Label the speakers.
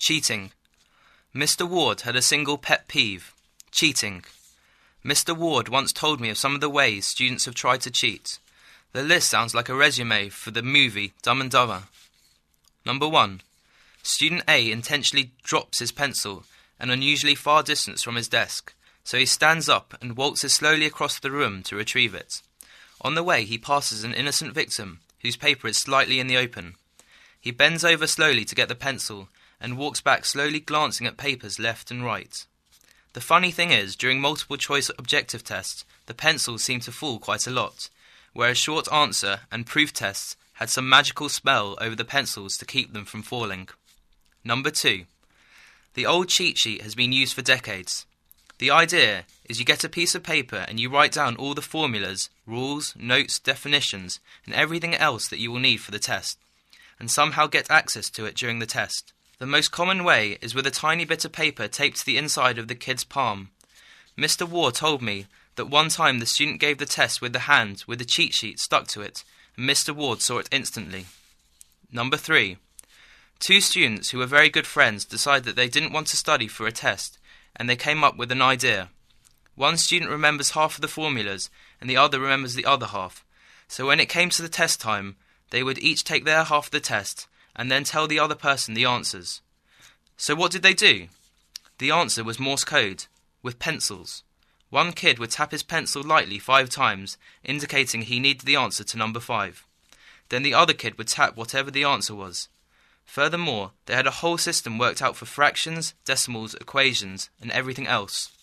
Speaker 1: Cheating. Mr. Ward had a single pet peeve: cheating. Mr. Ward once told me of some of the ways students have tried to cheat. The list sounds like a resume for the movie Dumb and Dumber. Number 1. Student A intentionally drops his pencil an unusually far distance from his desk, so he stands up and waltzes slowly across the room to retrieve it. On the way, he passes an innocent victim, whose paper is slightly in the open. He bends over slowly to get the pencil, and walks back slowly, glancing at papers left and right. The funny thing is, during multiple choice objective tests, the pencils seem to fall quite a lot, whereas short answer and proof tests had some magical spell over the pencils to keep them from falling. Number 2. The old cheat sheet has been used for decades. The idea is you get a piece of paper and you write down all the formulas, rules, notes, definitions, and everything else that you will need for the test, and somehow get access to it during the test. The most common way is with a tiny bit of paper taped to the inside of the kid's palm. Mr. Ward told me that one time the student gave the test with the hand with the cheat sheet stuck to it, and Mr. Ward saw it instantly. Number 3. Two students who were very good friends decided that they didn't want to study for a test, and they came up with an idea. One student remembers half of the formulas, and the other remembers the other half. So when it came to the test time, they would each take their half of the test, and then tell the other person the answers. So what did they do? The answer was Morse code, with pencils. One kid would tap his pencil lightly 5 times, indicating he needed the answer to number 5. Then the other kid would tap whatever the answer was. Furthermore, they had a whole system worked out for fractions, decimals, equations, and everything else.